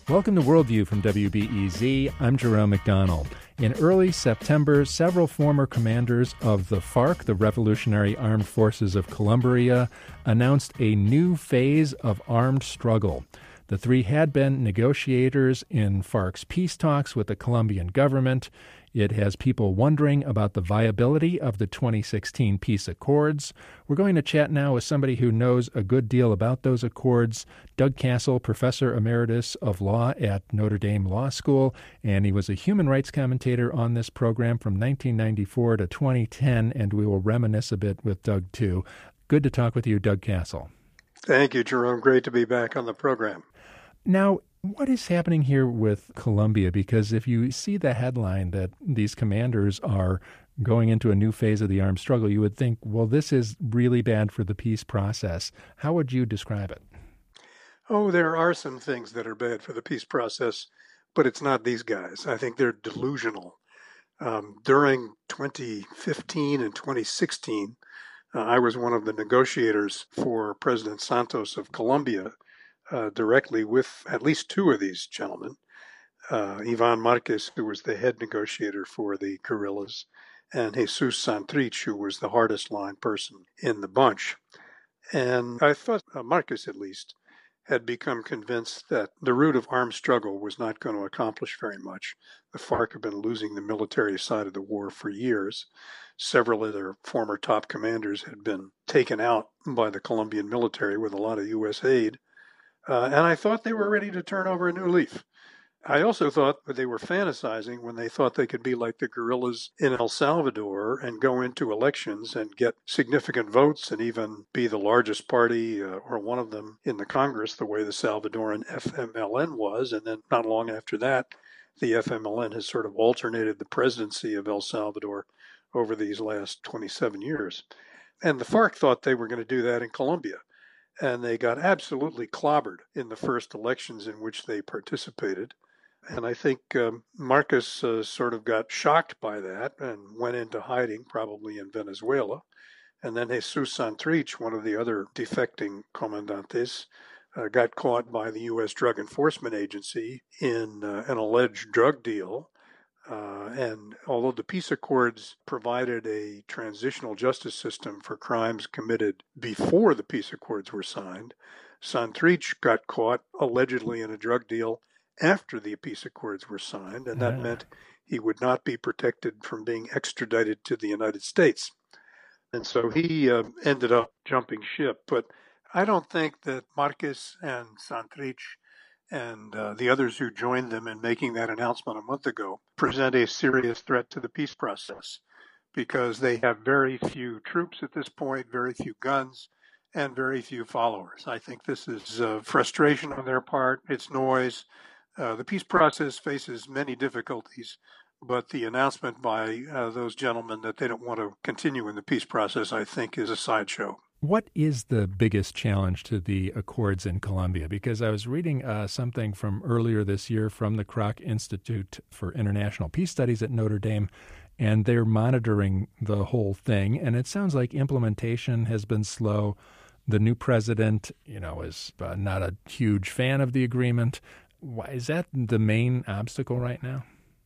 Welcome to Worldview from WBEZ. I'm Jerome McDonnell. In early September, several former commanders of the FARC, the Revolutionary Armed Forces of Colombia, announced a new phase of armed struggle. The three had been negotiators in FARC's peace talks with the Colombian government. It has people wondering about the viability of the 2016 peace accords. We're going to chat now with somebody who knows a good deal about those accords, Doug Cassel, Professor Emeritus of Law at Notre Dame Law School, and he was a human rights commentator on this program from 1994 to 2010, and we will reminisce a bit with Doug, too. Good to talk with you, Doug Cassel. Thank you, Jerome. Great to be back on the program. Now, what is happening here with Colombia? Because if you see the headline that these commanders are going into a new phase of the armed struggle, you would think, well, this is really bad for the peace process. How would you describe it? Oh, there are some things that are bad for the peace process, but it's not these guys. I think they're delusional. During 2015 and 2016, I was one of the negotiators for President Santos of Colombia, directly with at least two of these gentlemen, Ivan Marquez, who was the head negotiator for the guerrillas, and Jesus Santrich, who was the hardest line person in the bunch. And I thought Marquez, at least, had become convinced that the route of armed struggle was not going to accomplish very much. The FARC have been losing the military side of the war for years. Several of their former top commanders had been taken out by the Colombian military with a lot of U.S. aid. And I thought they were ready to turn over a new leaf. I also thought that they were fantasizing when they thought they could be like the guerrillas in El Salvador and go into elections and get significant votes and even be the largest party or one of them in the Congress, the way the Salvadoran FMLN was. And then not long after that, the FMLN has sort of alternated the presidency of El Salvador over these last 27 years. And the FARC thought they were going to do that in Colombia. And they got absolutely clobbered in the first elections in which they participated. And I think Marcos sort of got shocked by that and went into hiding, probably in Venezuela. And then Jesus Santrich, one of the other defecting comandantes, got caught by the U.S. Drug Enforcement Agency in an alleged drug deal. And although the peace accords provided a transitional justice system for crimes committed before the peace accords were signed, Santrich got caught allegedly in a drug deal after the peace accords were signed, and that meant he would not be protected from being extradited to the United States. And so he ended up jumping ship. But I don't think that Marquez and Santrich and the others who joined them in making that announcement a month ago present a serious threat to the peace process because they have very few troops at this point, very few guns, and very few followers. I think this is frustration on their part. It's noise. The peace process faces many difficulties, but the announcement by those gentlemen that they don't want to continue in the peace process, I think, is a sideshow. What is the biggest challenge to the accords in Colombia? Because I was reading something from earlier this year from the Kroc Institute for International Peace Studies at Notre Dame, and they're monitoring the whole thing. And it sounds like implementation has been slow. The new president, is not a huge fan of the agreement. Why, is that the main obstacle right now?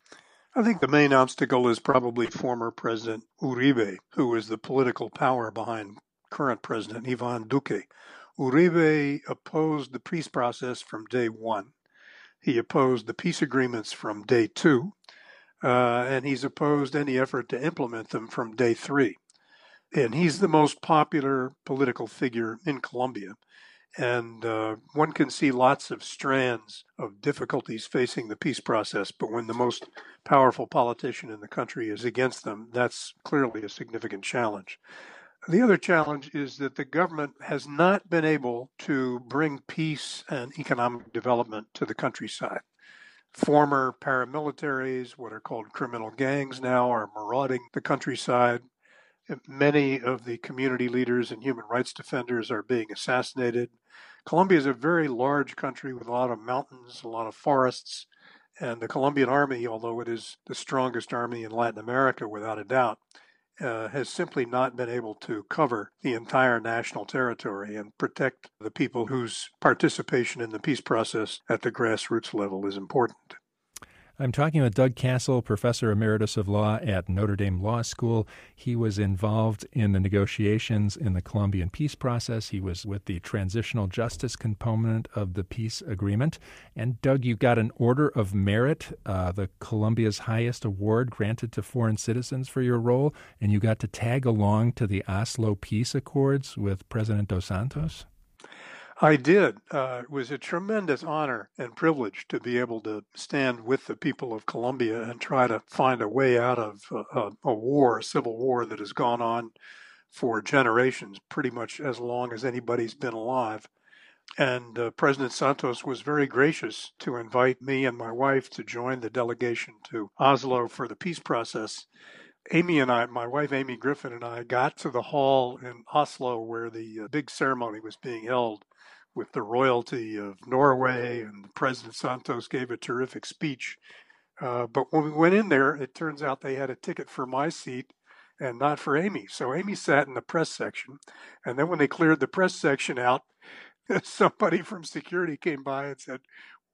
I think the main obstacle is probably former President Uribe, who is the political power behind current president Ivan Duque. Uribe opposed the peace process from day one. He opposed the peace agreements from day two, and he's opposed any effort to implement them from day three. And he's the most popular political figure in Colombia. And one can see lots of strands of difficulties facing the peace process, but when the most powerful politician in the country is against them, that's clearly a significant challenge. The other challenge is that the government has not been able to bring peace and economic development to the countryside. Former paramilitaries, what are called criminal gangs now, are marauding the countryside. Many of the community leaders and human rights defenders are being assassinated. Colombia is a very large country with a lot of mountains, a lot of forests, and the Colombian army, although it is the strongest army in Latin America without a doubt, has simply not been able to cover the entire national territory and protect the people whose participation in the peace process at the grassroots level is important. I'm talking with Doug Castle, Professor Emeritus of Law at Notre Dame Law School. He was involved in the negotiations in the Colombian peace process. He was with the transitional justice component of the peace agreement. And Doug, you got an Order of Merit, the Colombia's highest award granted to foreign citizens for your role, and you got to tag along to the Oslo Peace Accords with President Dos Santos. I did. It was a tremendous honor and privilege to be able to stand with the people of Colombia and try to find a way out of a civil war that has gone on for generations, pretty much as long as anybody's been alive. And President Santos was very gracious to invite me and my wife to join the delegation to Oslo for the peace process. Amy and I, my wife Amy Griffin and I, got to the hall in Oslo where the big ceremony was being held with the royalty of Norway, and President Santos gave a terrific speech. But when we went in there, it turns out they had a ticket for my seat and not for Amy. So Amy sat in the press section. And then when they cleared the press section out, somebody from security came by and said,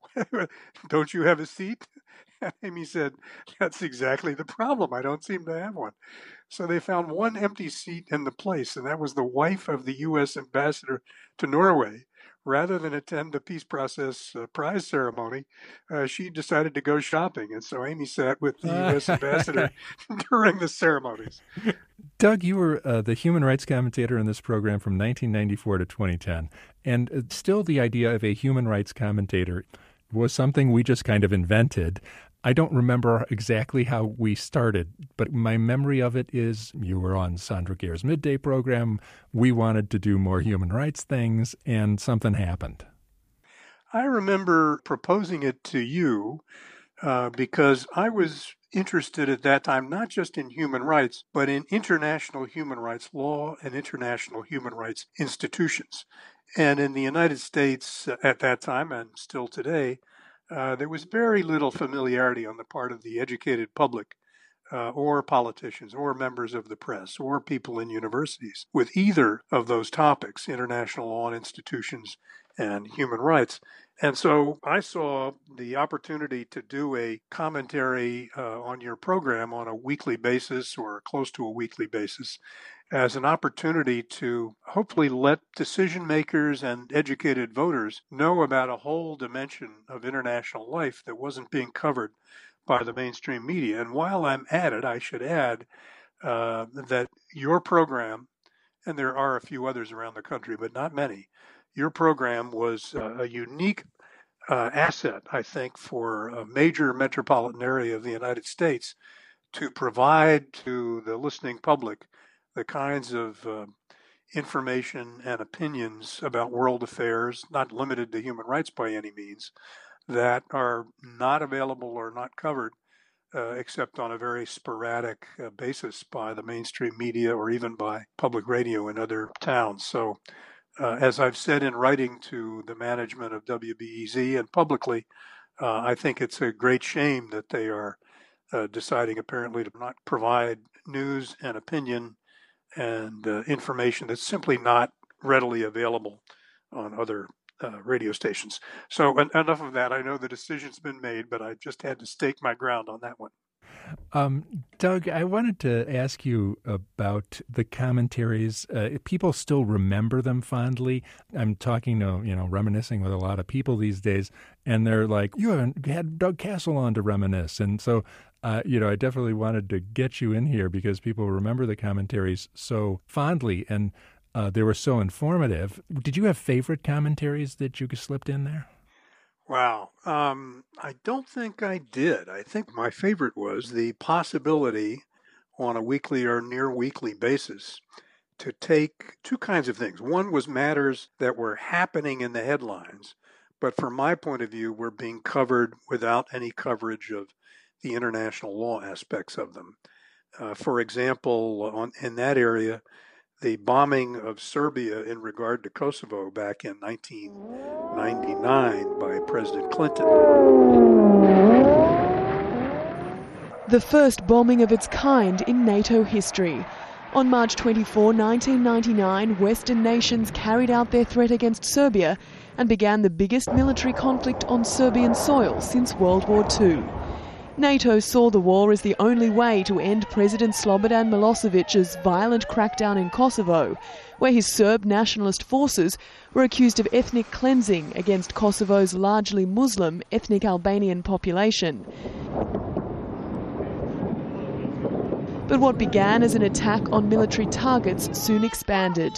"Don't you have a seat?" And Amy said, "That's exactly the problem. I don't seem to have one." So they found one empty seat in the place, and that was the wife of the U.S. ambassador to Norway. Rather than attend the peace process prize ceremony, she decided to go shopping. And so Amy sat with the U.S. ambassador during the ceremonies. Doug, you were the human rights commentator in this program from 1994 to 2010. And still the idea of a human rights commentator was something we just kind of invented. I don't remember exactly how we started, but my memory of it is you were on Sandra Gehr's midday program. We wanted to do more human rights things, and something happened. I remember proposing it to you because I was interested at that time not just in human rights, but in international human rights law and international human rights institutions. And in the United States at that time, and still today, there was very little familiarity on the part of the educated public or politicians or members of the press or people in universities with either of those topics, international law and institutions and human rights. And so I saw the opportunity to do a commentary on your program on a weekly basis or close to a weekly basis as an opportunity to hopefully let decision makers and educated voters know about a whole dimension of international life that wasn't being covered by the mainstream media. And while I'm at it, I should add that your program, and there are a few others around the country, but not many, your program was a unique asset, I think, for a major metropolitan area of the United States to provide to the listening public the kinds of information and opinions about world affairs, not limited to human rights by any means, that are not available or not covered except on a very sporadic basis by the mainstream media or even by public radio in other towns. So as I've said in writing to the management of WBEZ and publicly, I think it's a great shame that they are deciding apparently to not provide news and opinion and information that's simply not readily available on other radio stations. So enough of that. I know the decision's been made, but I just had to stake my ground on that one. Doug, I wanted to ask you about the commentaries. People still remember them fondly. I'm talking to, reminiscing with a lot of people these days, and they're like, "You haven't had Doug Castle on to reminisce." And so, I definitely wanted to get you in here because people remember the commentaries so fondly, and they were so informative. Did you have favorite commentaries that you slipped in there? Wow. I don't think I did. I think my favorite was the possibility on a weekly or near weekly basis to take two kinds of things. One was matters that were happening in the headlines, but from my point of view, were being covered without any coverage of the international law aspects of them. For example, in that area, the bombing of Serbia in regard to Kosovo back in 1999 by President Clinton. the first bombing of its kind in NATO history. On March 24, 1999, Western nations carried out their threat against Serbia and began the biggest military conflict on Serbian soil since World War II. NATO saw the war as the only way to end President Slobodan Milosevic's violent crackdown in Kosovo, where his Serb nationalist forces were accused of ethnic cleansing against Kosovo's largely Muslim ethnic Albanian population. But what began as an attack on military targets soon expanded.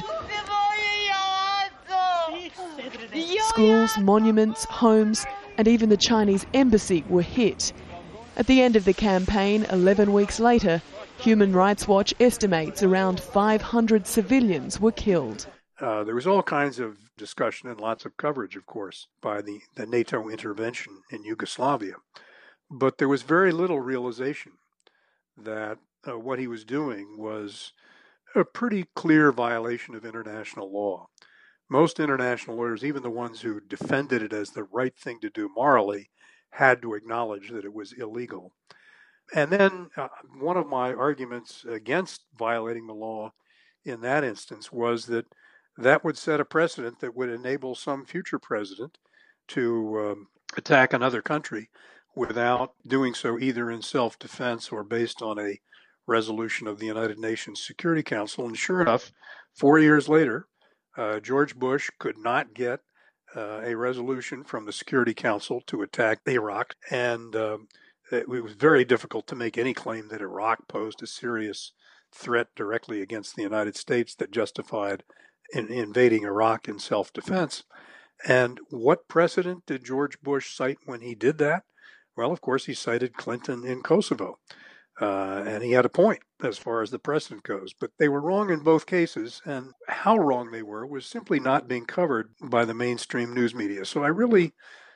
Schools, monuments, homes, and even the Chinese embassy were hit. At the end of the campaign, 11 weeks later, Human Rights Watch estimates around 500 civilians were killed. There was all kinds of discussion and lots of coverage, of course, by the NATO intervention in Yugoslavia. But there was very little realization that what he was doing was a pretty clear violation of international law. Most international lawyers, even the ones who defended it as the right thing to do morally, had to acknowledge that it was illegal. And then one of my arguments against violating the law in that instance was that that would set a precedent that would enable some future president to attack another country without doing so either in self-defense or based on a resolution of the United Nations Security Council. And sure enough, 4 years later, George Bush could not get a resolution from the Security Council to attack Iraq. And it was very difficult to make any claim that Iraq posed a serious threat directly against the United States that justified invading Iraq in self-defense. And what precedent did George Bush cite when he did that? Well, of course, he cited Clinton in Kosovo. And he had a point as far as the precedent goes. But they were wrong in both cases, and how wrong they were was simply not being covered by the mainstream news media. So I really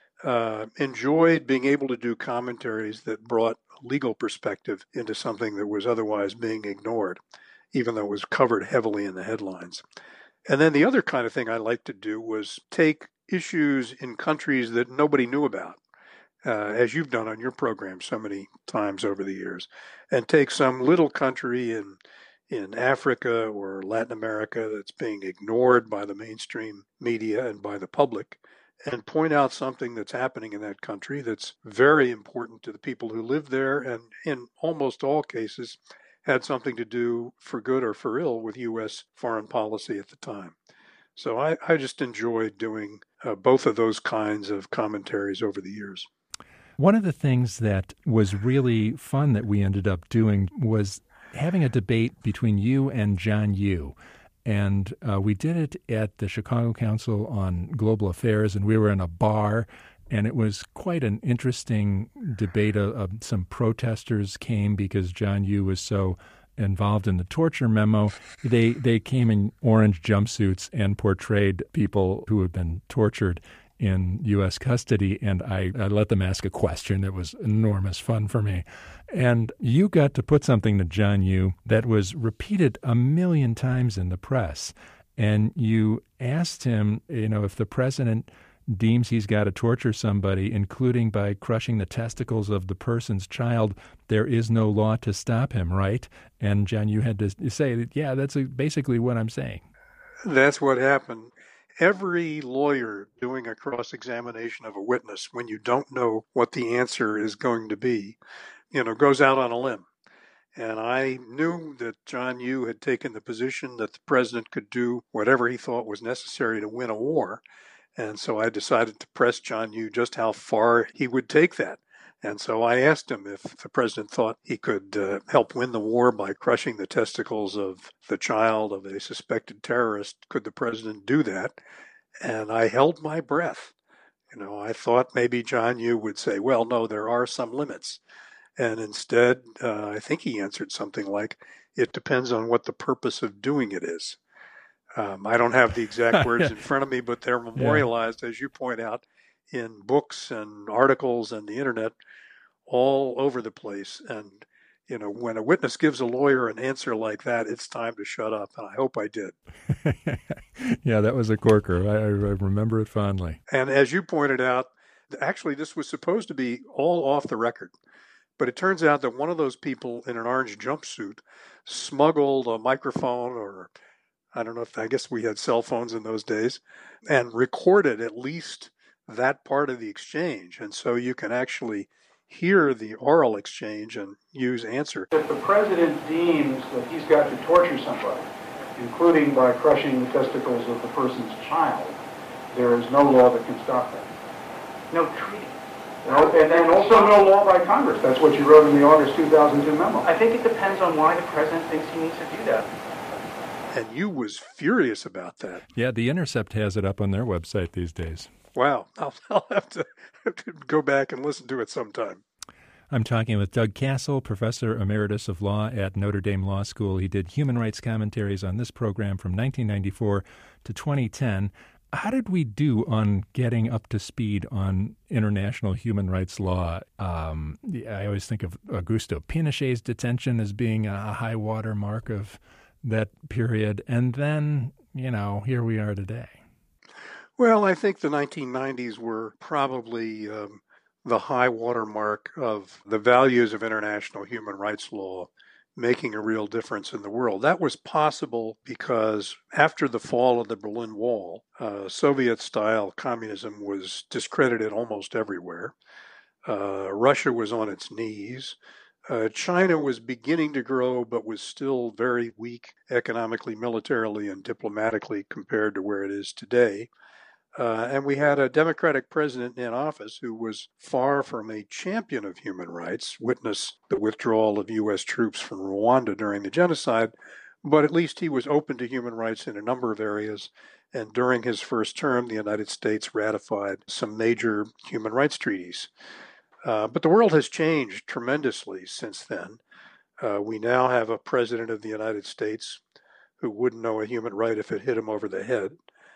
enjoyed being able to do commentaries that brought a legal perspective into something that was otherwise being ignored, even though it was covered heavily in the headlines. And then the other kind of thing I liked to do was take issues in countries that nobody knew about, as you've done on your program so many times over the years, and take some little country in Africa or Latin America that's being ignored by the mainstream media and by the public, and point out something that's happening in that country that's very important to the people who live there, and in almost all cases had something to do, for good or for ill, with U.S. foreign policy at the time. So I just enjoyed doing both of those kinds of commentaries over the years. One of the things that was really fun that we ended up doing was having a debate between you and John Yoo. And we did it at the Chicago Council on Global Affairs, and we were in a bar, and it was quite an interesting debate. Some protesters came because John Yoo was so involved in the torture memo. They came in orange jumpsuits and portrayed people who had been tortured in U.S. custody, and I let them ask a question. It was enormous fun for me. And you got to put something to John Yoo that was repeated 1 million times in the press. And you asked him, if the president deems he's got to torture somebody, including by crushing the testicles of the person's child, there is no law to stop him, right? And John Yoo had to say, yeah, that's basically what I'm saying. That's what happened. Every lawyer doing a cross-examination of a witness, when you don't know what the answer is going to be, goes out on a limb. And I knew that John Yoo had taken the position that the president could do whatever he thought was necessary to win a war. And so I decided to press John Yoo just how far he would take that. And so I asked him if the president thought he could help win the war by crushing the testicles of the child of a suspected terrorist. Could the president do that? And I held my breath. I thought maybe John Yoo would say, well, no, there are some limits. And instead, I think he answered something like, it depends on what the purpose of doing it is. I don't have the exact words in front of me, but they're memorialized, as you point out, in books and articles and the internet all over the place. And, when a witness gives a lawyer an answer like that, it's time to shut up. And I hope I did. Yeah, that was a corker. I remember it fondly. And as you pointed out, actually, this was supposed to be all off the record. But it turns out that one of those people in an orange jumpsuit smuggled a microphone, or I don't know if, I guess we had cell phones in those days, and recorded at least that part of the exchange. And so you can actually hear the oral exchange and use answer. If the president deems that he's got to torture somebody, including by crushing the testicles of the person's child, there is no law that can stop that. No treaty. And also no law by Congress. That's what you wrote in the August 2002 memo. I think it depends on why the president thinks he needs to do that. And you was furious about that. Yeah, The Intercept has it up on their website these days. Wow. I'll have to go back and listen to it sometime. I'm talking with Doug Castle, Professor Emeritus of Law at Notre Dame Law School. He did human rights commentaries on this program from 1994 to 2010. How did we do on getting up to speed on international human rights law? I always think of Augusto Pinochet's detention as being a high water mark of that period. And then, here we are today. Well, I think the 1990s were probably the high water mark of the values of international human rights law making a real difference in the world. That was possible because after the fall of the Berlin Wall, Soviet-style communism was discredited almost everywhere. Russia was on its knees. China was beginning to grow, but was still very weak economically, militarily, and diplomatically compared to where it is today. And we had a Democratic president in office who was far from a champion of human rights, witness the withdrawal of U.S. troops from Rwanda during the genocide, but at least he was open to human rights in a number of areas. And during his first term, the United States ratified some major human rights treaties. But the world has changed tremendously since then. We now have a president of the United States who wouldn't know a human right if it hit him over the head.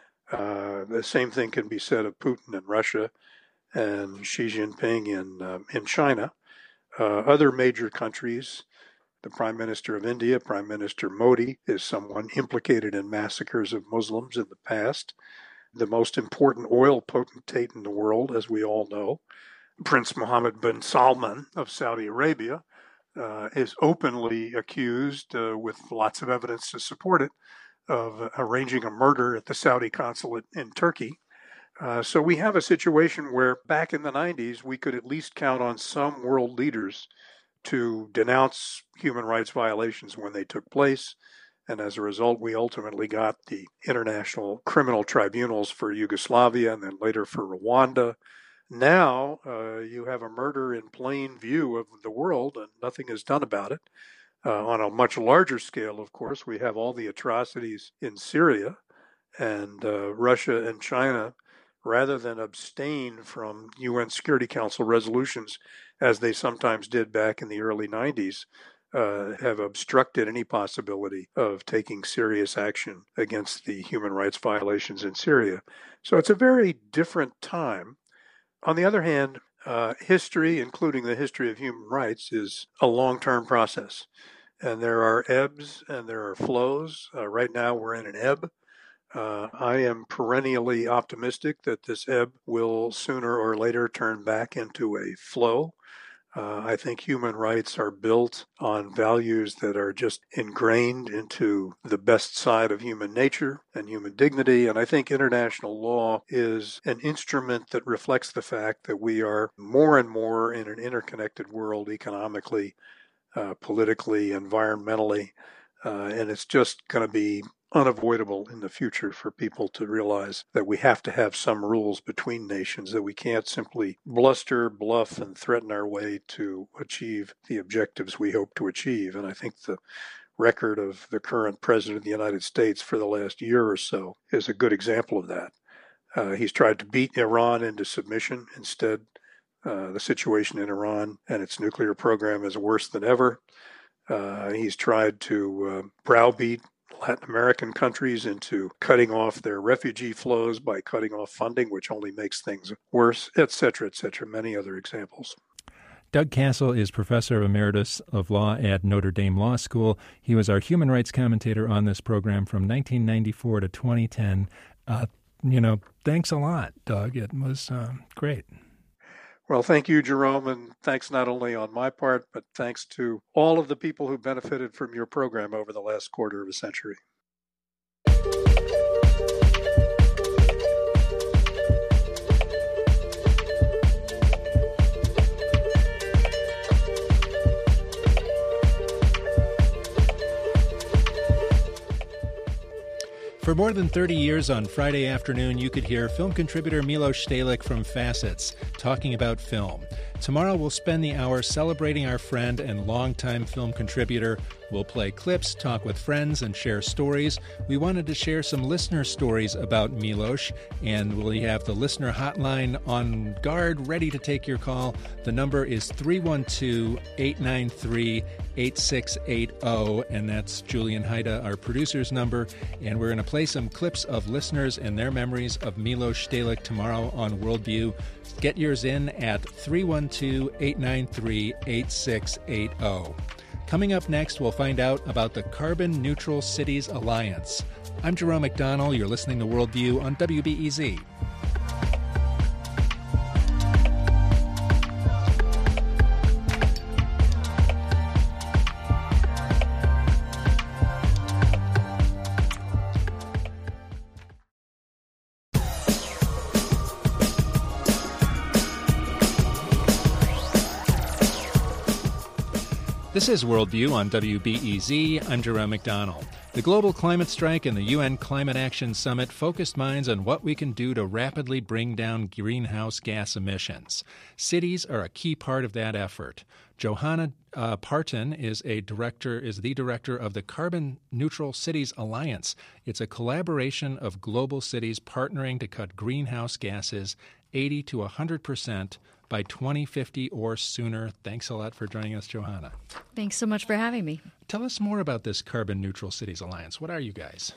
The same thing can be said of Putin in Russia and Xi Jinping in China. Other major countries, the Prime Minister of India, Prime Minister Modi, is someone implicated in massacres of Muslims in the past. The most important oil potentate in the world, as we all know, Prince Mohammed bin Salman of Saudi Arabia, is openly accused, with lots of evidence to support it, of arranging a murder at the Saudi consulate in Turkey. So we have a situation where back in the 90s, we could at least count on some world leaders to denounce human rights violations when they took place. And as a result, we ultimately got the international criminal tribunals for Yugoslavia and then later for Rwanda. Now you have a murder in plain view of the world and nothing is done about it. On a much larger scale, of course, we have all the atrocities in Syria, and Russia and China, rather than abstain from UN Security Council resolutions, as they sometimes did back in the early 90s, have obstructed any possibility of taking serious action against the human rights violations in Syria. So it's a very different time. On the other hand, history, including the history of human rights, is a long-term process. And there are ebbs and there are flows. Right now we're in an ebb. I am perennially optimistic that this ebb will sooner or later turn back into a flow. I think human rights are built on values that are just ingrained into the best side of human nature and human dignity. And I think international law is an instrument that reflects the fact that we are more and more in an interconnected world economically, politically, environmentally, and it's just going to be unavoidable in the future for people to realize that we have to have some rules between nations, that we can't simply bluster, bluff, and threaten our way to achieve the objectives we hope to achieve. And I think the record of the current president of the United States for the last year or so is a good example of that. He's tried to beat Iran into submission. Instead, the situation in Iran and its nuclear program is worse than ever. He's tried to browbeat Latin American countries into cutting off their refugee flows by cutting off funding, which only makes things worse, et cetera, many other examples. Doug Castle is Professor Emeritus of Law at Notre Dame Law School. He was our human rights commentator on this program from 1994 to 2010. Thanks a lot, Doug. It was great. Well, thank you, Jerome, and thanks not only on my part, but thanks to all of the people who benefited from your program over the last quarter of a century. For more than 30 years on Friday afternoon, you could hear film contributor Milos Stehlik from Facets talking about film. Tomorrow we'll spend the hour celebrating our friend and longtime film contributor. We'll play clips, talk with friends, and share stories. We wanted to share some listener stories about Milos, and we'll have the listener hotline on guard, ready to take your call. The number is 312-893-8680, and that's Julian Haida, our producer's number. And we're going to play some clips of listeners and their memories of Milos Stehlik tomorrow on Worldview. Get yours in at 312-893-8680. Coming up next, we'll find out about the Carbon Neutral Cities Alliance. I'm Jerome McDonnell. You're listening to Worldview on WBEZ. This is Worldview on WBEZ. I'm Jerome McDonnell. The global climate strike and the UN Climate Action Summit focused minds on what we can do to rapidly bring down greenhouse gas emissions. Cities are a key part of that effort. Johanna Parton is the director of the Carbon Neutral Cities Alliance. It's a collaboration of global cities partnering to cut greenhouse gases 80 to 100% by 2050 or sooner. Thanks a lot for joining us, Johanna. Thanks so much for having me. Tell us more about this Carbon Neutral Cities Alliance. What are you guys?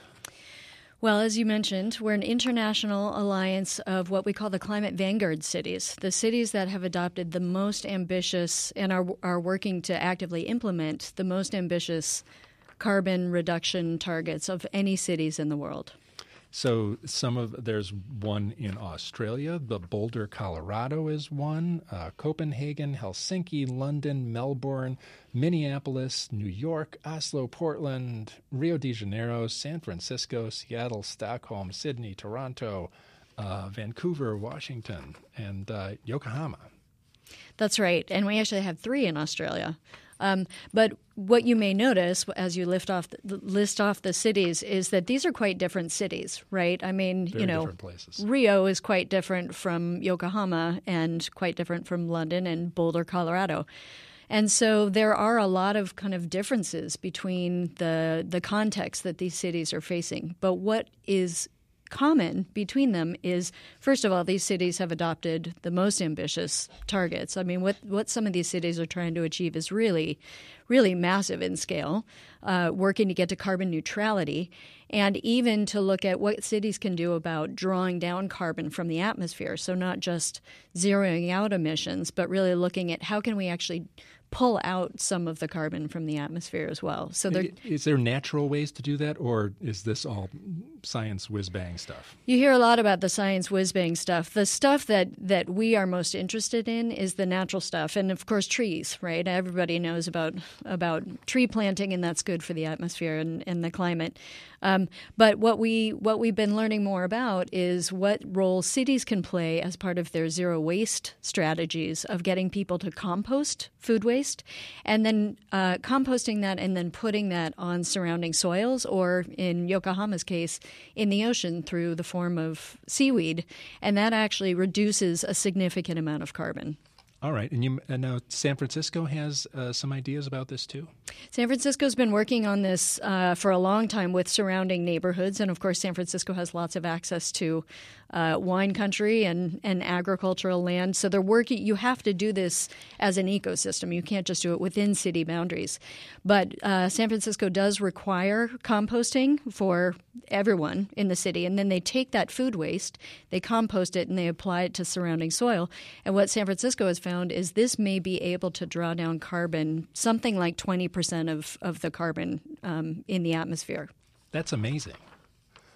Well, as you mentioned, we're an international alliance of what we call the climate vanguard cities, the cities that have adopted the most ambitious and are working to actively implement the most ambitious carbon reduction targets of any cities in the world. So there's one in Australia. The Boulder, Colorado is one. Copenhagen, Helsinki, London, Melbourne, Minneapolis, New York, Oslo, Portland, Rio de Janeiro, San Francisco, Seattle, Stockholm, Sydney, Toronto, Vancouver, Washington, and Yokohama. That's right. And we actually have 3 in Australia. But what you may notice as you list off the cities is that these are quite different cities, right? I mean, Very different places. Rio is quite different from Yokohama and quite different from London and Boulder, Colorado. And so there are a lot of kind of differences between the context that these cities are facing. But what is common between them is, first of all, these cities have adopted the most ambitious targets. I mean, what some of these cities are trying to achieve is really, really massive in scale, working to get to carbon neutrality, and even to look at what cities can do about drawing down carbon from the atmosphere. So not just zeroing out emissions, but really looking at how can we actually pull out some of the carbon from the atmosphere as well. So is there natural ways to do that, or is this all science whiz-bang stuff? You hear a lot about the science whiz-bang stuff. The stuff that we are most interested in is the natural stuff, and of course trees, right? Everybody knows about tree planting, and that's good for the atmosphere and the climate. But what we've been learning more about is what role cities can play as part of their zero waste strategies of getting people to compost food waste, and then composting that and then putting that on surrounding soils, or in Yokohama's case, in the ocean through the form of seaweed, and that actually reduces a significant amount of carbon. All right. And now San Francisco has some ideas about this too? San Francisco's been working on this for a long time with surrounding neighborhoods. And, of course, San Francisco has lots of access to wine country and agricultural land. So they're working. You have to do this as an ecosystem. You can't just do it within city boundaries. But San Francisco does require composting for everyone in the city. And then they take that food waste, they compost it, and they apply it to surrounding soil. And what San Francisco has found is this may be able to draw down carbon, something like 20% of the carbon in the atmosphere. That's amazing.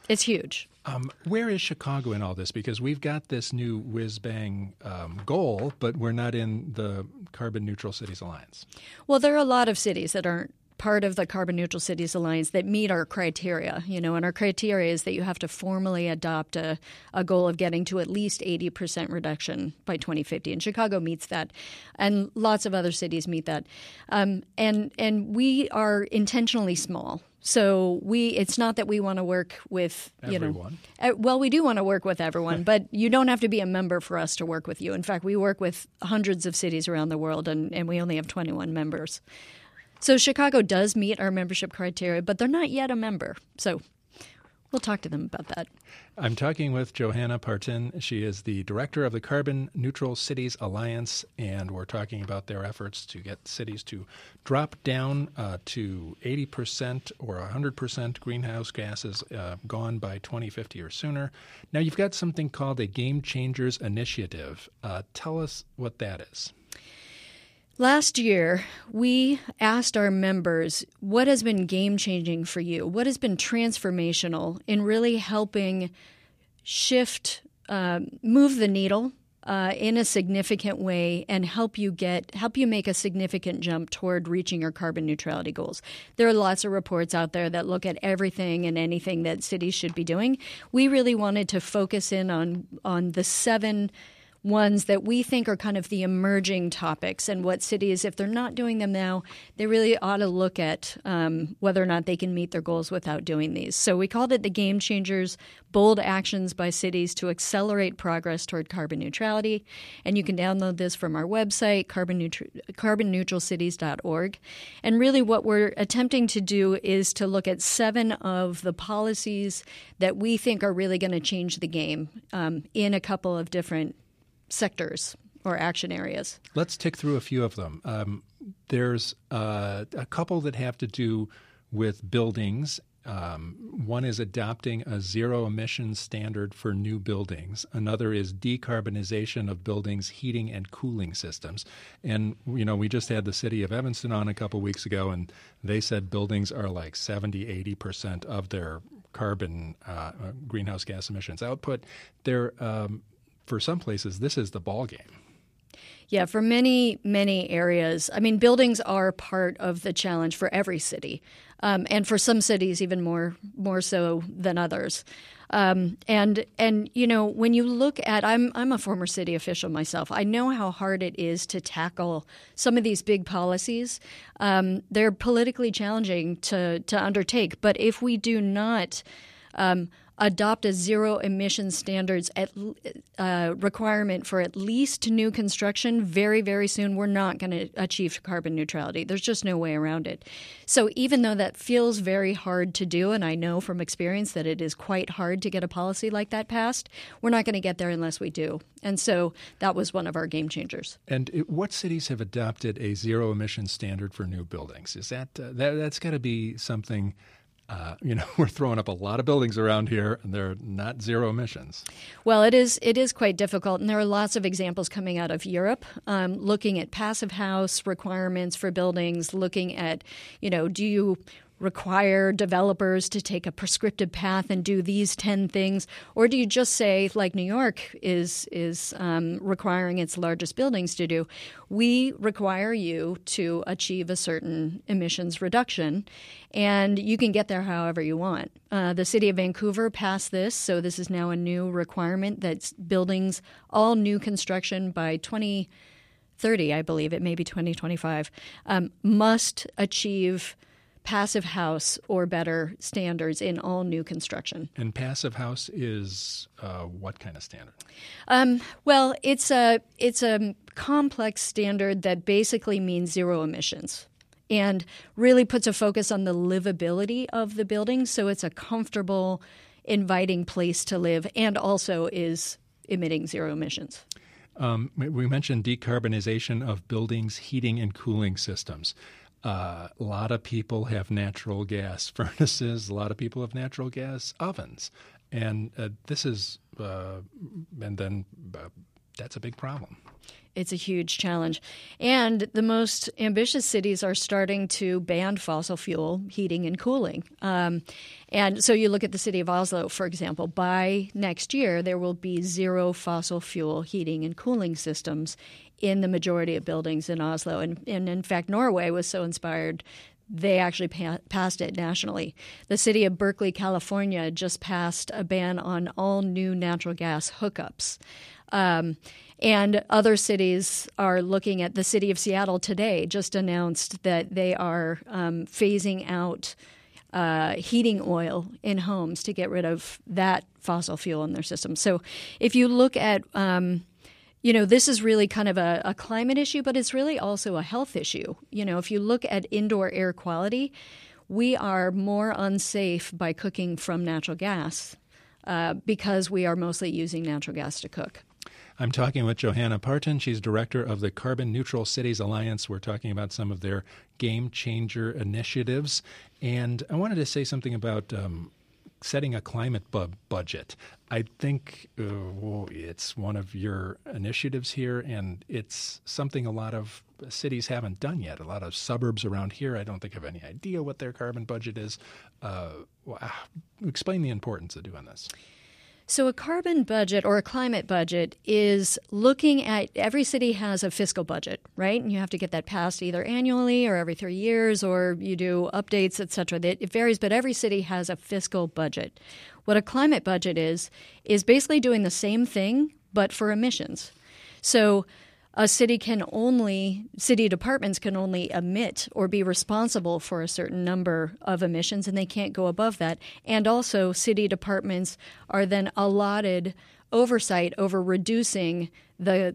It's huge. Where is Chicago in all this? Because we've got this new whiz-bang goal, but we're not in the Carbon Neutral Cities Alliance. Well, there are a lot of cities that aren't part of the Carbon Neutral Cities Alliance that meet our criteria, and our criteria is that you have to formally adopt a goal of getting to at least 80% reduction by 2050. And Chicago meets that, and lots of other cities meet that. And we are intentionally small. So it's not that we want to work with everyone. Well, we do want to work with everyone, but you don't have to be a member for us to work with you. In fact, we work with hundreds of cities around the world, and we only have 21 members. So Chicago does meet our membership criteria, but they're not yet a member. So we'll talk to them about that. I'm talking with Johanna Partin. She is the director of the Carbon Neutral Cities Alliance, and we're talking about their efforts to get cities to drop down to 80% or 100% greenhouse gases gone by 2050 or sooner. Now, you've got something called a Game Changers Initiative. Tell us what that is. Last year, we asked our members, what has been game-changing for you? What has been transformational in really helping shift, move the needle in a significant way and help you make a significant jump toward reaching your carbon neutrality goals? There are lots of reports out there that look at everything and anything that cities should be doing. We really wanted to focus in on the 7 ones that we think are kind of the emerging topics, and what cities, if they're not doing them now, they really ought to look at whether or not they can meet their goals without doing these. So we called it the Game Changers, Bold Actions by Cities to Accelerate Progress Toward Carbon Neutrality. And you can download this from our website, carbonneutralcities.org. And really what we're attempting to do is to look at 7 of the policies that we think are really going to change the game in a couple of different sectors or action areas. Let's tick through a few of them. There's a couple that have to do with buildings. One is adopting a zero emissions standard for new buildings. Another is decarbonization of buildings' heating and cooling systems. And, we just had the city of Evanston on a couple weeks ago, and they said buildings are like 70-80% of their carbon greenhouse gas emissions output. They're for some places, this is the ball game. Yeah, for many, many areas. I mean, buildings are part of the challenge for every city, and for some cities even more so than others. And when you look at, I'm a former city official myself. I know how hard it is to tackle some of these big policies. They're politically challenging to undertake, but if we do not adopt a zero emission standards requirement for at least new construction very, very soon, we're not going to achieve carbon neutrality. There's just no way around it. So even though that feels very hard to do, and I know from experience that it is quite hard to get a policy like that passed, we're not going to get there unless we do. And so that was one of our game changers. And what cities have adopted a zero emission standard for new buildings? Is that's got to be something? We're throwing up a lot of buildings around here, and they're not zero emissions. Well, it is quite difficult, and there are lots of examples coming out of Europe, looking at passive house requirements for buildings, looking at, do you require developers to take a prescriptive path and do these 10 things, or do you just say, like New York is requiring its largest buildings to do, we require you to achieve a certain emissions reduction, and you can get there however you want. The city of Vancouver passed this, so this is now a new requirement that buildings, all new construction by 2030, I believe, it may be 2025, must achieve passive house or better standards in all new construction. And passive house is what kind of standard? Well, it's a complex standard that basically means zero emissions and really puts a focus on the livability of the building, so it's a comfortable, inviting place to live and also is emitting zero emissions. We mentioned decarbonization of buildings' heating and cooling systems. A lot of people have natural gas furnaces. A lot of people have natural gas ovens. And that's a big problem. it's a huge challenge. And the most ambitious cities are starting to ban fossil fuel heating and cooling. And so you look at the city of Oslo, for example. By next year, there will be 0 fossil fuel heating and cooling systems in the majority of buildings in Oslo. And in fact, Norway was so inspired, they actually passed it nationally. The city of Berkeley, California, just passed a ban on all new natural gas hookups. And other cities are looking at. The city of Seattle today just announced that they are phasing out heating oil in homes to get rid of that fossil fuel in their system. So if you look at this is really kind of a climate issue, but it's really also a health issue. If you look at indoor air quality, we are more unsafe by cooking from natural gas because we are mostly using natural gas to cook. I'm talking with Johanna Parton. She's director of the Carbon Neutral Cities Alliance. We're talking about some of their game changer initiatives. And I wanted to say something about setting a climate budget. I think it's one of your initiatives here, and it's something a lot of cities haven't done yet. A lot of suburbs around here, I don't think have any idea what their carbon budget is. Explain the importance of doing this. So a carbon budget or a climate budget is looking at, every city has a fiscal budget, right? And you have to get that passed either annually or every 3 years, or you do updates, et cetera. It varies, but every city has a fiscal budget. What a climate budget is basically doing the same thing, but for emissions. So city departments can only emit or be responsible for a certain number of emissions, and they can't go above that. And also, city departments are then allotted oversight over reducing the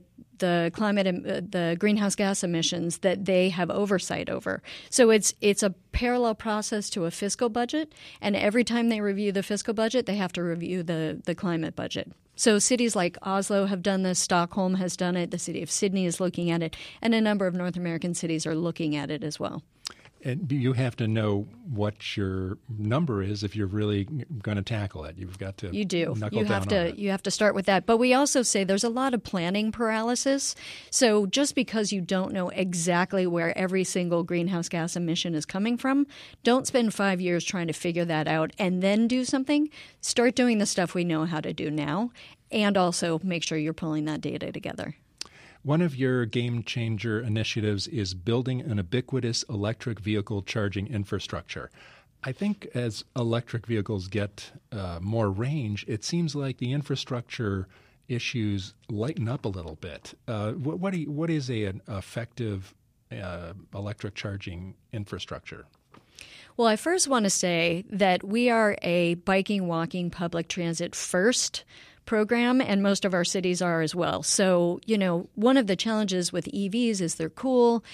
greenhouse gas emissions that they have oversight over. So it's a parallel process to a fiscal budget, and every time they review the fiscal budget, they have to review the climate budget. So cities like Oslo have done this, Stockholm has done it, the city of Sydney is looking at it, and a number of North American cities are looking at it as well. And you have to know what your number is if you're really going to tackle it. You've got to knuckle down on it. You have to start with that. But we also say there's a lot of planning paralysis. So just because you don't know exactly where every single greenhouse gas emission is coming from, don't spend 5 years trying to figure that out and then do something. Start doing the stuff we know how to do now, and also make sure you're pulling that data together. One of your game changer initiatives is building an ubiquitous electric vehicle charging infrastructure. I think as electric vehicles get more range, it seems like the infrastructure issues lighten up a little bit. What is an effective electric charging infrastructure? Well, I first want to say that we are a biking, walking, public transit first program, and most of our cities are as well. So, one of the challenges with EVs is they're cool.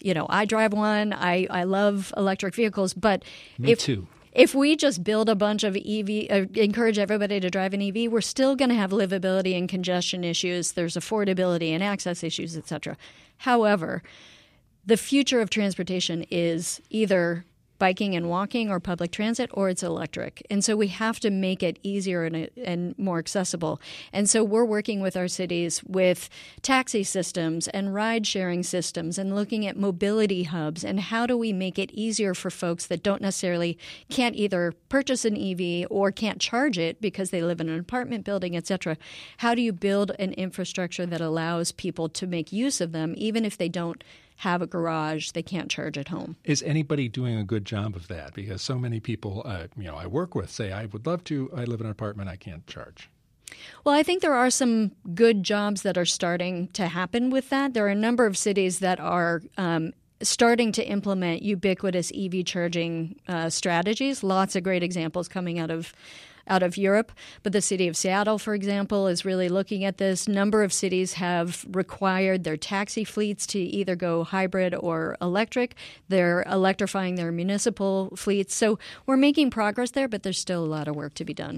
I drive one. I love electric vehicles, but Me too. If we just build a bunch of EV, encourage everybody to drive an EV, we're still going to have livability and congestion issues. There's affordability and access issues, et cetera. However, the future of transportation is either biking and walking or public transit, or it's electric. And so we have to make it easier and more accessible. And so we're working with our cities with taxi systems and ride-sharing systems and looking at mobility hubs and how do we make it easier for folks that can't either purchase an EV or can't charge it because they live in an apartment building, et cetera. How do you build an infrastructure that allows people to make use of them even if they don't have a garage, they can't charge at home? Is anybody doing a good job of that? Because so many people, I work with say, I would love to, I live in an apartment, I can't charge. Well, I think there are some good jobs that are starting to happen with that. There are a number of cities that are starting to implement ubiquitous EV charging strategies. Lots of great examples coming out of Europe. But the city of Seattle, for example, is really looking at this. Number of cities have required their taxi fleets to either go hybrid or electric. They're electrifying their municipal fleets. So we're making progress there, but there's still a lot of work to be done.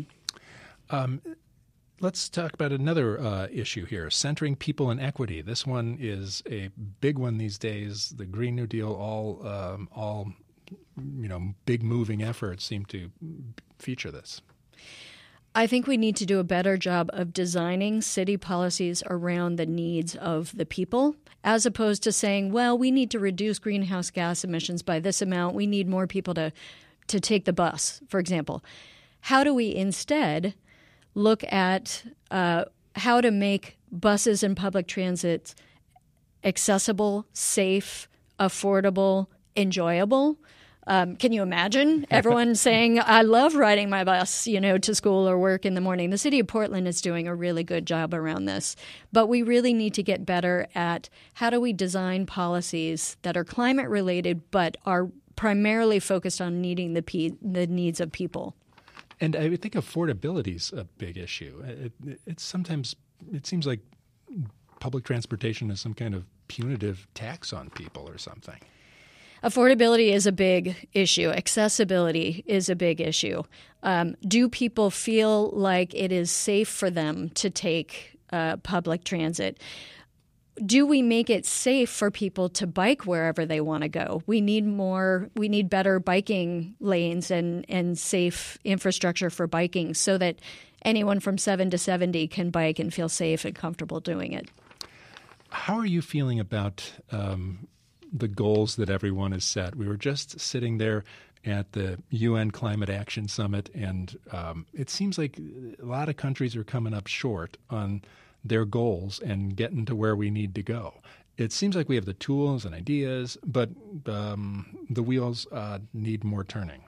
Let's talk about another issue here, centering people in equity. This one is a big one these days. The Green New Deal, all big moving efforts seem to feature this. I think we need to do a better job of designing city policies around the needs of the people, as opposed to saying, well, we need to reduce greenhouse gas emissions by this amount. We need more people to take the bus, for example. How do we instead look at how to make buses and public transit accessible, safe, affordable, enjoyable? Can you imagine everyone saying, I love riding my bus, to school or work in the morning? The city of Portland is doing a really good job around this. But we really need to get better at how do we design policies that are climate related but are primarily focused on meeting the needs of people. And I would think affordability is a big issue. It seems like public transportation is some kind of punitive tax on people or something. Affordability is a big issue. Accessibility is a big issue. Do people feel like it is safe for them to take public transit? Do we make it safe for people to bike wherever they want to go? We need better biking lanes and safe infrastructure for biking so that anyone from 7 to 70 can bike and feel safe and comfortable doing it. How are you feeling about the goals that everyone has set? We were just sitting there at the UN Climate Action Summit, and it seems like a lot of countries are coming up short on their goals and getting to where we need to go. It seems like we have the tools and ideas, but the wheels need more turning.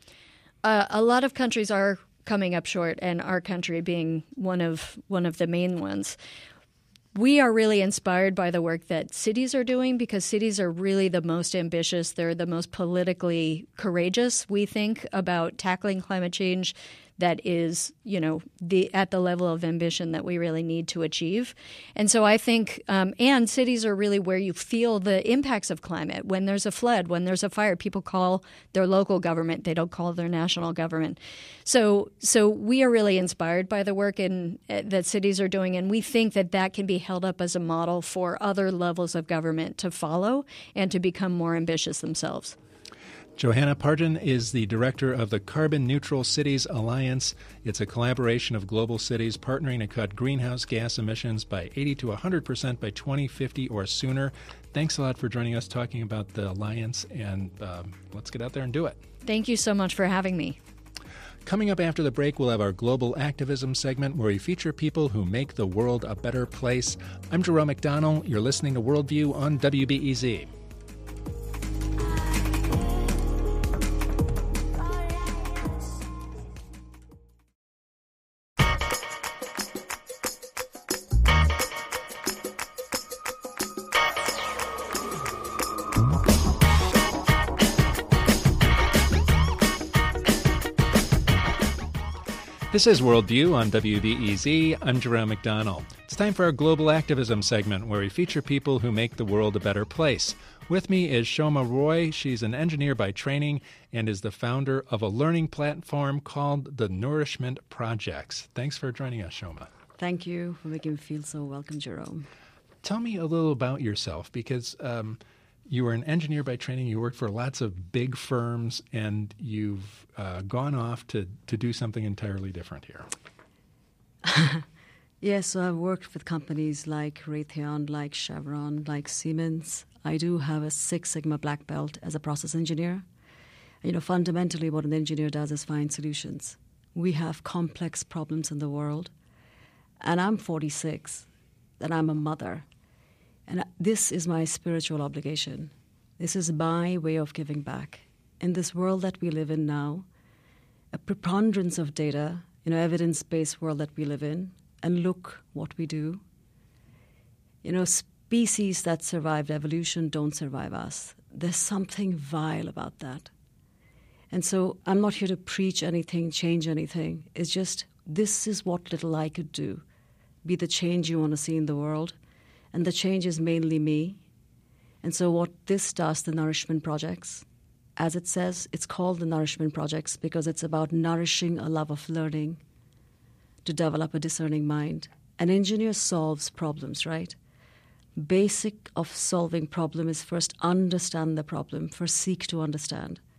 A lot of countries are coming up short, and our country being one of the main ones. We are really inspired by the work that cities are doing because cities are really the most ambitious. They're the most politically courageous, we think, about tackling climate change that is, at the level of ambition that we really need to achieve. And so I think, and cities are really where you feel the impacts of climate. When there's a flood, when there's a fire, people call their local government. They don't call their national government. So we are really inspired by the work that cities are doing, and we think that can be held up as a model for other levels of government to follow and to become more ambitious themselves. Johanna Parton is the director of the Carbon Neutral Cities Alliance. It's a collaboration of global cities partnering to cut greenhouse gas emissions by 80 to 100% by 2050 or sooner. Thanks a lot for joining us talking about the Alliance, and let's get out there and do it. Thank you so much for having me. Coming up after the break, we'll have our Global Activism segment where we feature people who make the world a better place. I'm Jerome McDonnell. You're listening to Worldview on WBEZ. This is Worldview on WBEZ. I'm Jerome McDonnell. It's time for our Global Activism segment where we feature people who make the world a better place. With me is Shoma Roy. She's an engineer by training and is the founder of a learning platform called the Nourishment Projects. Thanks for joining us, Shoma. Thank you for making me feel so welcome, Jerome. Tell me a little about yourself, because you were an engineer by training. You worked for lots of big firms, and you've gone off to do something entirely different here. Yes, so I've worked with companies like Raytheon, like Chevron, like Siemens. I do have a Six Sigma black belt as a process engineer. Fundamentally what an engineer does is find solutions. We have complex problems in the world, and I'm 46, and I'm a mother. And this is my spiritual obligation. This is my way of giving back. In this world that we live in now, a preponderance of data, evidence-based world that we live in, and look what we do. Species that survived evolution don't survive us. There's something vile about that. And so I'm not here to preach anything, change anything. It's just, this is what little I could do. Be the change you want to see in the world. And the change is mainly me. And so what this does, the Nourishment Projects, as it says, it's called the Nourishment Projects because it's about nourishing a love of learning to develop a discerning mind. An engineer solves problems, right? Basic of solving problem is first understand the problem, first seek to understand.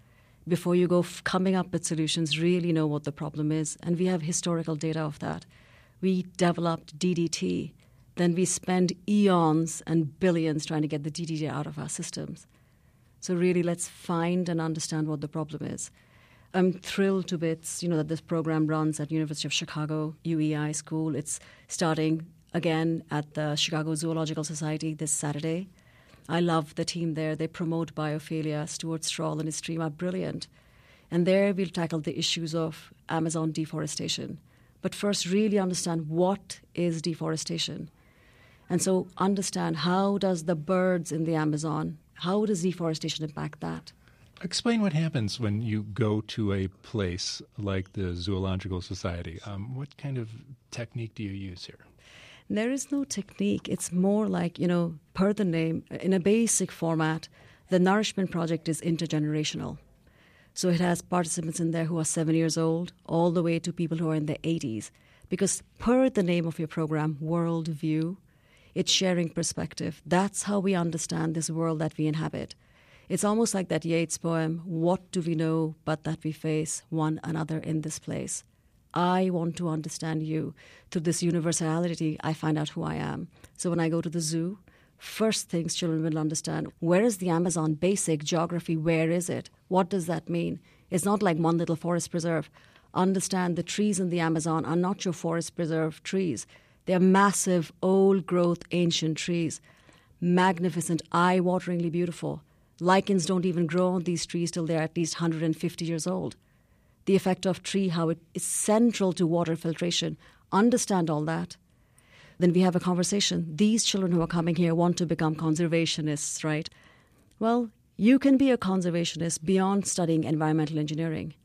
before you go coming up with solutions, really know what the problem is. And we have historical data of that. We developed DDT. Then we spend eons and billions trying to get the DDT out of our systems. So really, let's find and understand what the problem is. I'm thrilled to bits, that this program runs at University of Chicago, UEI School. It's starting again at the Chicago Zoological Society this Saturday. I love the team there. They promote biophilia. Stuart Strahl and his team are brilliant. And there we'll tackle the issues of Amazon deforestation. But first, really understand what is deforestation. And so understand, how does the birds in the Amazon, how does deforestation impact that? Explain what happens when you go to a place like the Zoological Society. What kind of technique do you use here? There is no technique. It's more like, per the name, in a basic format, the Nourishment Project is intergenerational. So it has participants in there who are 7 years old, all the way to people who are in their 80s. Because per the name of your program, Worldview, it's sharing perspective. That's how we understand this world that we inhabit. It's almost like that Yeats poem, what do we know but that we face one another in this place? I want to understand you. Through this universality, I find out who I am. So when I go to the zoo, first things children will understand, where is the Amazon? Basic geography, where is it? What does that mean? It's not like one little forest preserve. Understand the trees in the Amazon are not your forest preserve trees. They're massive, old-growth, ancient trees. Magnificent, eye-wateringly beautiful. Lichens don't even grow on these trees till they're at least 150 years old. The effect of tree, how it is central to water filtration. Understand all that. Then we have a conversation. These children who are coming here want to become conservationists, right? Well, you can be a conservationist beyond studying environmental engineering.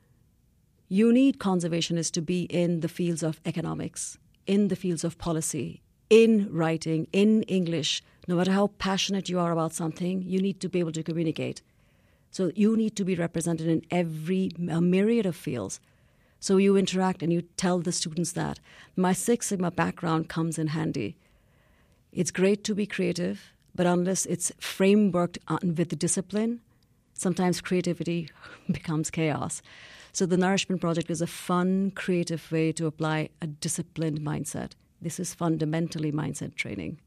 You need conservationists to be in the fields of economics, in the fields of policy, in writing, in English. No matter how passionate you are about something, you need to be able to communicate. So you need to be represented in a myriad of fields. So you interact and you tell the students that. My Six Sigma background comes in handy. It's great to be creative, but unless it's frameworked with discipline, sometimes creativity becomes chaos. So the Nourishment Project is a fun, creative way to apply a disciplined mindset. This is fundamentally mindset training.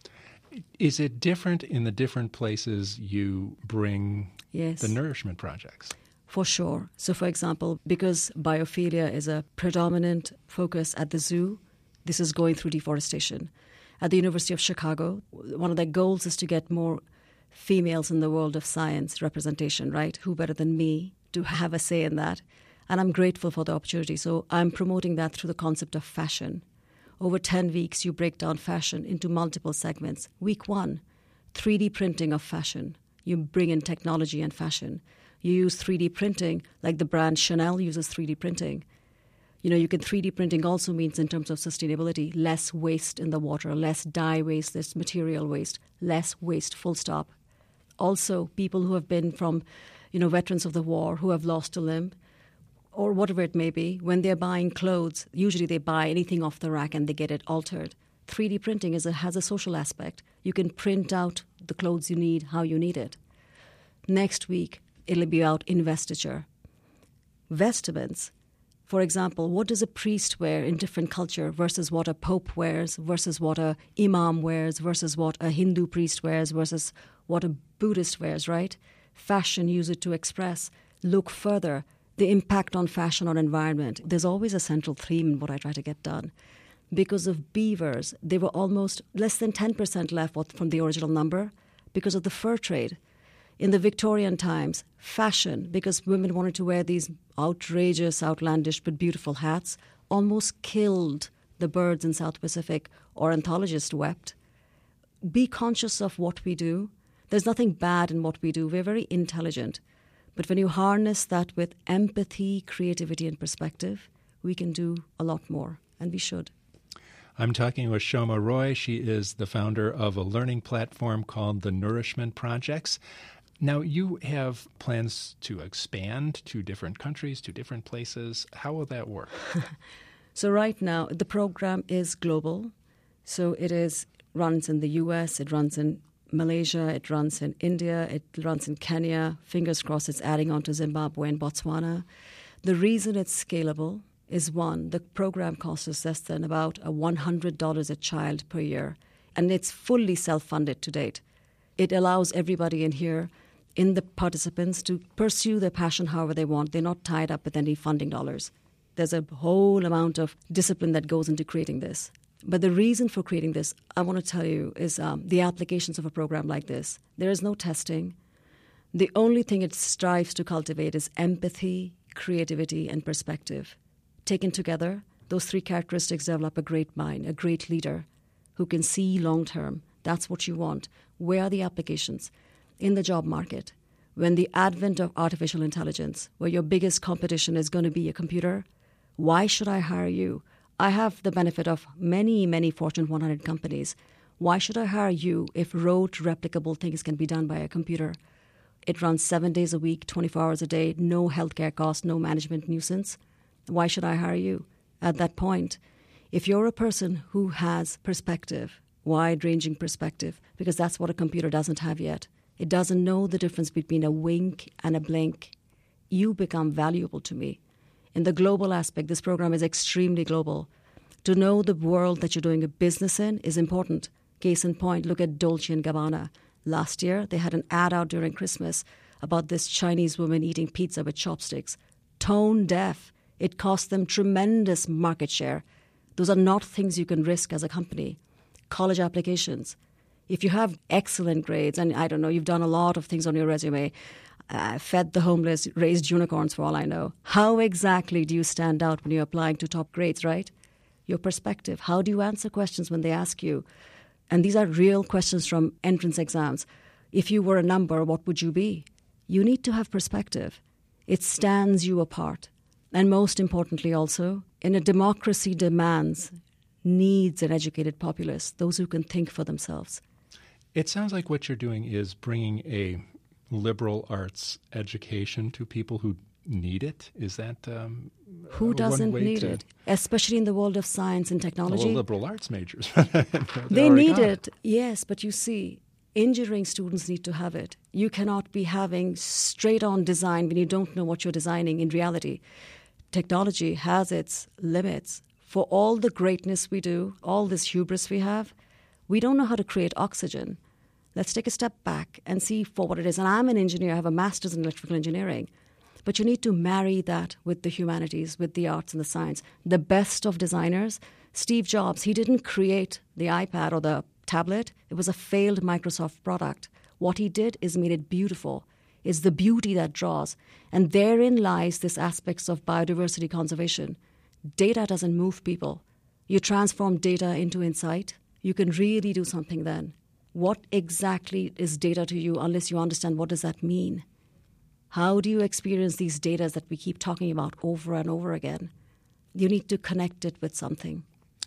Is it different in the different places you bring the nourishment projects? For sure. So, for example, because biophilia is a predominant focus at the zoo, this is going through deforestation. At the University of Chicago, one of their goals is to get more females in the world of science representation, right? Who better than me to have a say in that? And I'm grateful for the opportunity. So I'm promoting that through the concept of fashion. Over 10 weeks, you break down fashion into multiple segments. Week 1, 3D printing of fashion. You bring in technology and fashion. You use 3D printing, like the brand Chanel uses 3D printing. You can 3D printing also means in terms of sustainability, less waste in the water, less dye waste, less material waste, less waste, full stop. Also, people who have been from, veterans of the war who have lost a limb, or whatever it may be, when they're buying clothes, usually they buy anything off the rack and they get it altered. 3D printing has a social aspect. You can print out the clothes you need, how you need it. Next week, it'll be about investiture. Vestments. For example, what does a priest wear in different culture versus what a pope wears, versus what a imam wears, versus what a Hindu priest wears, versus what a Buddhist wears, right? Fashion, use it to express. Look further. The impact on fashion on environment. There's always a central theme in what I try to get done. Because of beavers, they were almost less than 10% left from the original number because of the fur trade. In the Victorian times, fashion, because women wanted to wear these outrageous, outlandish, but beautiful hats, almost killed the birds in South Pacific. Ornithologists wept. Be conscious of what we do. There's nothing bad in what we do. We're very intelligent. But when you harness that with empathy, creativity, and perspective, we can do a lot more, and we should. I'm talking with Shoma Roy. She is the founder of a learning platform called the Nourishment Projects. Now, you have plans to expand to different countries, to different places. How will that work? So right now, the program is global. So it runs in the U.S., it runs in Malaysia, it runs in India, it runs in Kenya. Fingers crossed it's adding on to Zimbabwe and Botswana. The reason it's scalable is, one, the program costs us less than about $100 a child per year, and it's fully self-funded to date. It allows everybody in here, in the participants, to pursue their passion however they want. They're not tied up with any funding dollars. There's a whole amount of discipline that goes into creating this. But the reason for creating this, I want to tell you, is the applications of a program like this. There is no testing. The only thing it strives to cultivate is empathy, creativity, and perspective. Taken together, those three characteristics develop a great mind, a great leader who can see long term. That's what you want. Where are the applications? In the job market. When the advent of artificial intelligence, where your biggest competition is going to be a computer, why should I hire you? I have the benefit of many, many Fortune 100 companies. Why should I hire you if rote, replicable things can be done by a computer? It runs 7 days a week, 24 hours a day, no healthcare cost, no management nuisance. Why should I hire you? At that point, if you're a person who has perspective, wide-ranging perspective, because that's what a computer doesn't have yet, it doesn't know the difference between a wink and a blink, you become valuable to me. In the global aspect, this program is extremely global. To know the world that you're doing a business in is important. Case in point, look at Dolce & Gabbana. Last year, they had an ad out during Christmas about this Chinese woman eating pizza with chopsticks. Tone deaf. It cost them tremendous market share. Those are not things you can risk as a company. College applications. If you have excellent grades, and I don't know, you've done a lot of things on your resume, fed the homeless, raised unicorns for all I know. How exactly do you stand out when you're applying to top grades, right? Your perspective. How do you answer questions when they ask you? And these are real questions from entrance exams. If you were a number, what would you be? You need to have perspective. It stands you apart. And most importantly also, in a democracy demands, needs an educated populace, those who can think for themselves. It sounds like what you're doing is bringing a liberal arts education to people who need it. Is that who doesn't need it? Especially in the world of science and technology. Well, liberal arts majors. They need it, yes, but you see, engineering students need to have it. You cannot be having straight-on design when you don't know what you're designing in reality. Technology has its limits. For all the greatness we do, all this hubris we have, we don't know how to create oxygen. Let's take a step back and see for what it is. And I'm an engineer. I have a master's in electrical engineering. But you need to marry that with the humanities, with the arts and the science. The best of designers, Steve Jobs, he didn't create the iPad or the tablet. It was a failed Microsoft product. What he did is made it beautiful. It's the beauty that draws. And therein lies this aspects of biodiversity conservation. Data doesn't move people. You transform data into insight. You can really do something then. What exactly is data to you unless you understand what does that mean? How do you experience these data that we keep talking about over and over again? You need to connect it with something.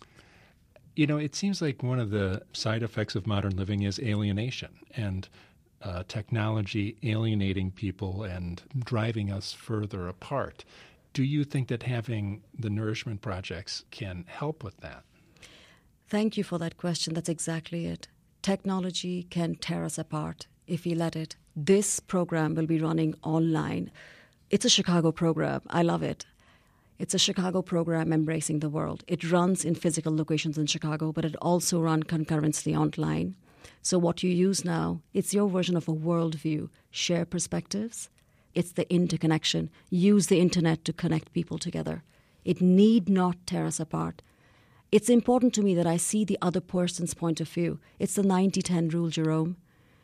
You know, it seems like one of the side effects of modern living is alienation and technology alienating people and driving us further apart. Do you think that having the Nourishment Projects can help with that? Thank you for that question. That's exactly it. Technology can tear us apart if we let it. This program will be running online. It's a Chicago program. I love it. It's a Chicago program embracing the world. It runs in physical locations in Chicago, but it also runs concurrently online. So what you use now, it's your version of a worldview. Share perspectives. It's the interconnection. Use the internet to connect people together. It need not tear us apart. It's important to me that I see the other person's point of view. It's the 90-10 rule, Jerome.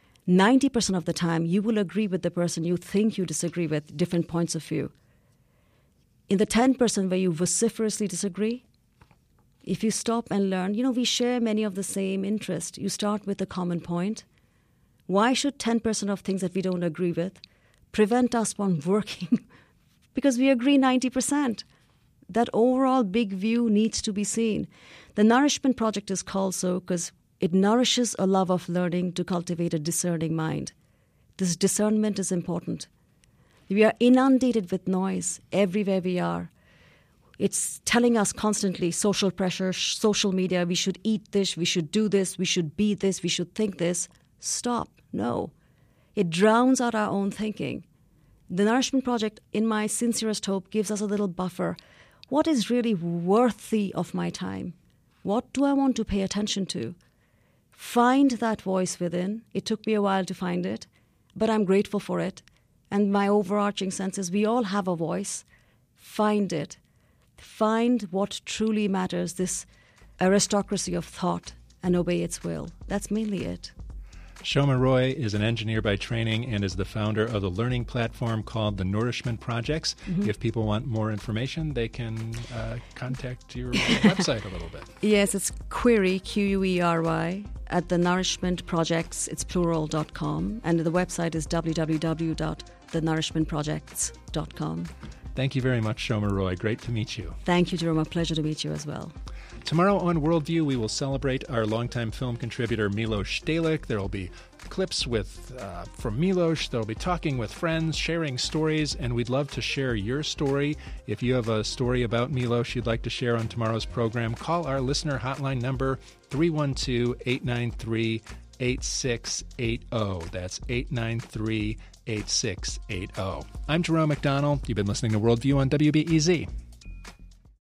90% of the time, you will agree with the person you think you disagree with, different points of view. In the 10% where you vociferously disagree, if you stop and learn, we share many of the same interests. You start with a common point. Why should 10% of things that we don't agree with prevent us from working? Because we agree 90%. That overall big view needs to be seen. The Nourishment Project is called so because it nourishes a love of learning to cultivate a discerning mind. This discernment is important. We are inundated with noise everywhere we are. It's telling us constantly social pressure, social media, we should eat this, we should do this, we should be this, we should think this. Stop. No. It drowns out our own thinking. The Nourishment Project, in my sincerest hope, gives us a little buffer. What is really worthy of my time? What do I want to pay attention to? Find that voice within. It took me a while to find it, but I'm grateful for it. And my overarching sense is we all have a voice. Find it. Find what truly matters, this aristocracy of thought, and obey its will. That's mainly it. Shoma Roy is an engineer by training and is the founder of the learning platform called the Nourishment Projects. Mm-hmm. If people want more information, they can contact your website a little bit. Yes, it's query, Query, at the Nourishment Projects, it's plural.com, and the website is www.thenourishmentprojects.com. Thank you very much, Shoma Roy. Great to meet you. Thank you, Jerome. A pleasure to meet you as well. Tomorrow on Worldview, we will celebrate our longtime film contributor, Milos Stehlik. There will be clips from Milos. There will be talking with friends, sharing stories, and we'd love to share your story. If you have a story about Milos you'd like to share on tomorrow's program, call our listener hotline number 312-893-8680. That's 893-8680. I'm Jerome McDonnell. You've been listening to Worldview on WBEZ.